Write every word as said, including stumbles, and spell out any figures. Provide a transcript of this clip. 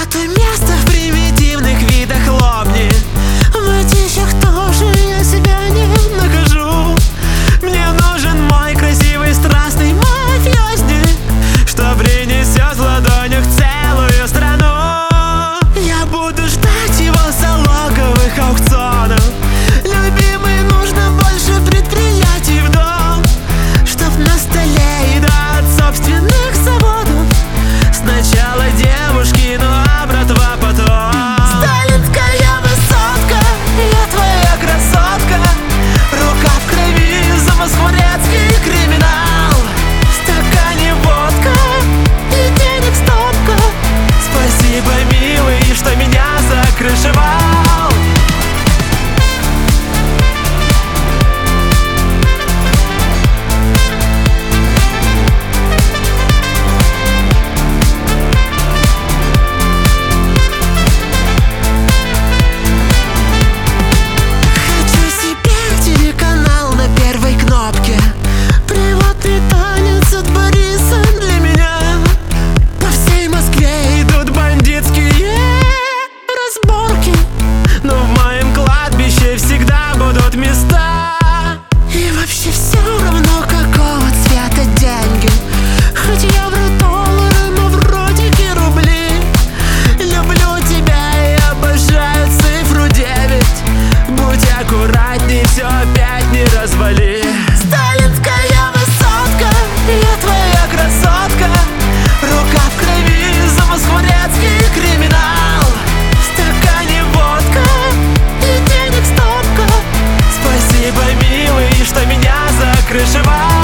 Это место в примитивных видах лобни. В этих тоже я себя не нахожу. Мне нужен мой красивый, страстный мафиозник, что принесет в ладонях целую страну. Я буду ждать его с залоговых аукционов. Любимый, нужно больше предприятий в дом, чтоб на столе еда от собственных заводов. Сначала девушки, ну а братва потом. Сталинская высотка, я твоя красотка. Рука в крови, замоскворецкий криминал. В стакане водка и денег стопка. Спасибо, милый, что меня закрышевал. Аккуратней, все опять не развали. Сталинская высотка, я твоя красотка. Рука в крови, замоскворецкий криминал. В стакане водка и денег стопка. Спасибо, милый, что меня закрышевал.